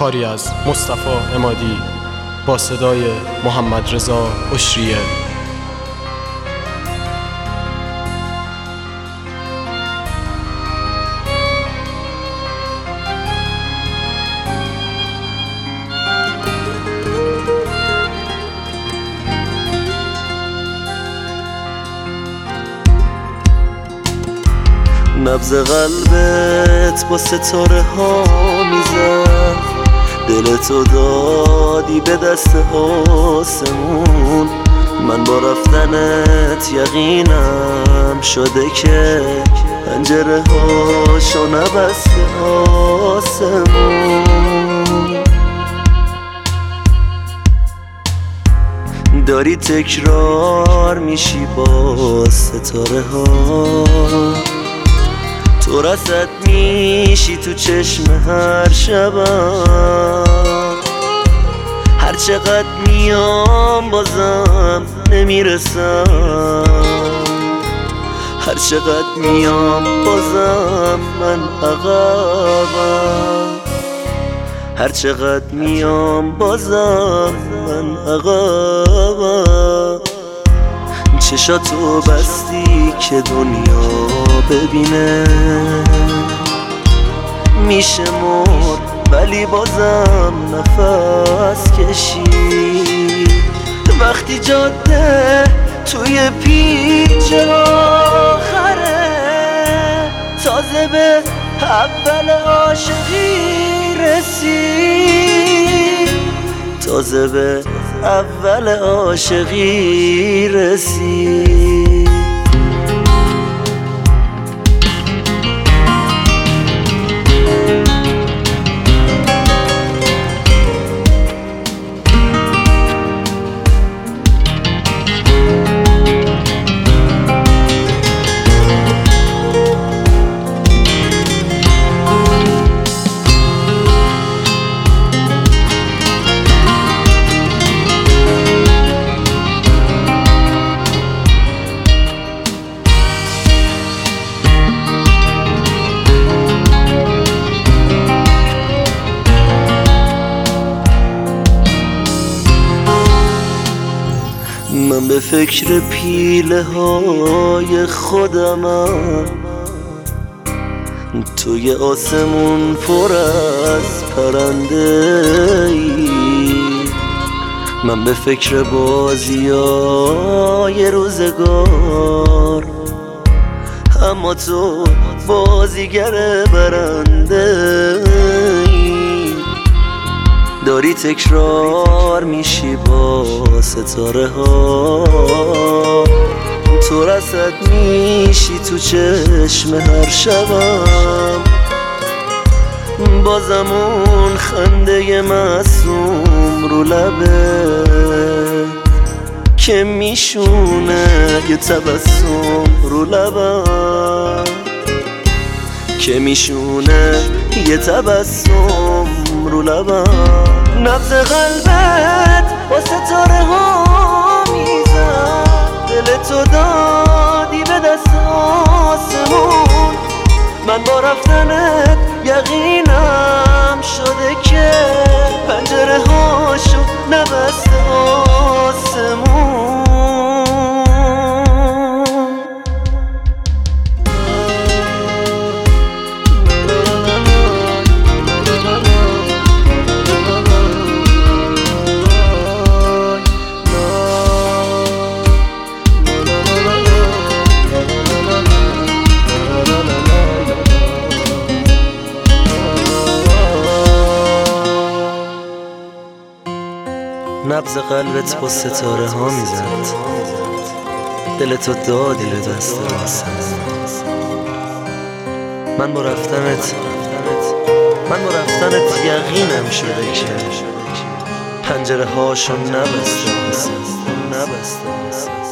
کاری از مصطفی عمادی با صدای محمد رضا عشریه. نبض قلبت با ستاره ها میزد، دلتو دادی به دست آسمون. من با رفتنت یقینم شده که پنجره هاشو نبسته آسمون. داری تکرار میشی با ستاره ها، تو رسد میشی تو چشم هر شبم. هر چقدر میام بازم نمیرسم، هر چقدر میام بازم من عقبم، هر چقدر میام بازم من عقبم. چشاتو بستی که دنیا ببینه، میشه مرد ولی بازم نفس کشید. وقتی جاده توی پیچ آخره، تازه به اول عاشقی رسید، تازه به اول عاشقی رسید. من به فکر پیله های خودمم، توی آسمون پر از پرنده ای. من به فکر بازیای روزگار، اما تو بازیگر برنده ای. داری تکرار میشی با ستاره ها، تو رسد میشی تو چشم هر شبم. بازم اون خنده معصوم رو لبه که میشونه یه تبسم رو لبم، که میشونه یه تبسم رو لبم. نبض قلبت با ستاره ها میزد، دلتو دادی به دست آسمون. من با رفتنت یقینم شده که پنجره هاشو نبسته آسمون. نبض قلبت با ستاره ها میزد، دلتو دادی به دست آسمون. من با رفتنت یقینم شده که پنجره هاشو نبسته.